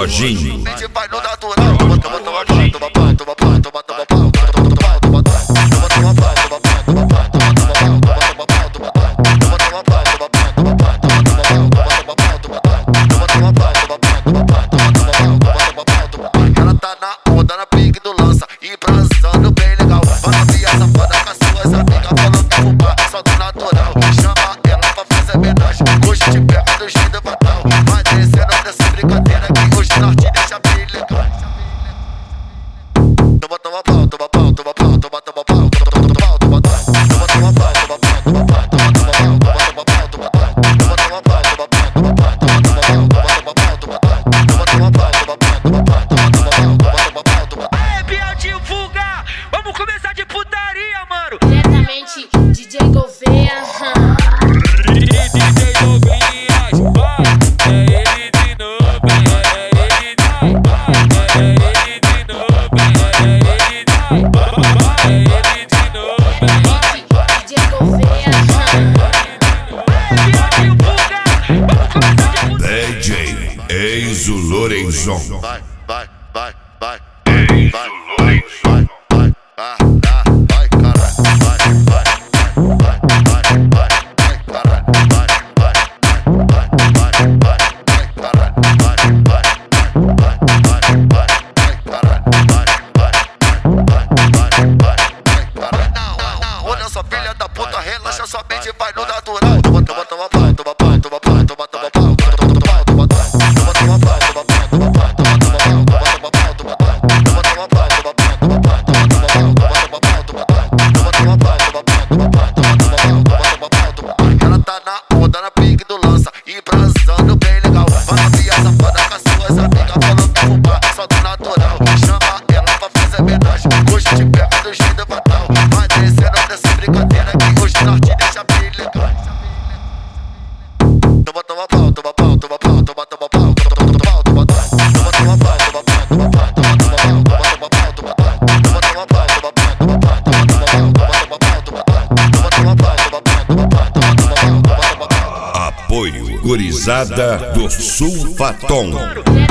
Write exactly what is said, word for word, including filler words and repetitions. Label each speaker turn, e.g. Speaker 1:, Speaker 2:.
Speaker 1: Lojinho.
Speaker 2: A gente vai no natural. Toma, toma, toma, toma, toma, toma, toma, toma, toma, toma, toma, toma, ela tá na onda, na pique do lança, embrasando bem legal. Vai novinha safada com as suas amigas, falando que fumar só do natural. Chama ela pra fazer homenagem, hoje te pega do jeito fatal. Vai descendo dessa brincadeira que hoje nós te deixa bem legal. Toma, toma pau, toma pau, toma pau, toma, toma pau, toma, toma pau, toma, toma pau, toma pau, toma pau, toma pau, toma, toma pau, toma pau, toma, toma pau, toma pau, toma pau, toma, toma pau, toma pau, toma pau, toma, toma pau, toma pau, toma pau, toma pau, toma pau, toma.
Speaker 3: Aê, Biel divulga! Vamos começar de putaria, mano!
Speaker 4: Diretamente, D J Gouveia.
Speaker 3: D J Douglinhas, vai! É ele de novo, é ele, vai! É ele de novo, é ele, vai! É ele de novo,
Speaker 4: D J Gouveia.
Speaker 3: Aê, Biel divulga! Vamos começar de putaria!
Speaker 1: D J Enzo Lorenzon.
Speaker 2: Vai, vai, vai, vai, vai, vai, vai, vai, vai, ah, ah, vai, caralho, vai, vai, vai, vai, vai, vai, caralho, vai, vai, vai, vai, vai, vai, caralho, vai, vai, vai, vai, vai, vai, caralho, vai, vai, vai, vai, vai, vai, caralho. Não, não, olha só, filha da puta, relaxa, sua mente vai no natural. Toma, toma, toma pau, toma pau, toma pau, toma, toma pau, toma, toma pau, toma, toma toma pau, toma pau, toma pau, toma, toma pau, toma, toma pau, toma, toma pau, toma pau, toma pau, toma, toma pau, toma, toma pau, toma, toma pau, toma, toma toma pau, toma pau, toma pau, toma, toma pau, toma, toma pau, toma. Ela tá na onda, na pique do lança, embrasando bem legal. Vai novinha safada com as suas amigas, falando que fumar só do natural. Chama ela pra fazer homenagem, hoje te pega do jeito fatal. Vai descendo dessa brincadeira que hoje nós te deixa bem legal. Toma, toma pau, toma pau, toma pau, toma, toma pau, toma, toma pau, toma, toma, toma pau, toma pau, toma pau, toma, toma pau, toma, toma pau, toma, toma, toma pau, toma pau, toma pau, toma, toma pau, toma, toma pau, toma, toma pau, toma, toma pau, toma, toma pau.
Speaker 1: Apoio Gurizada do Sulfatom.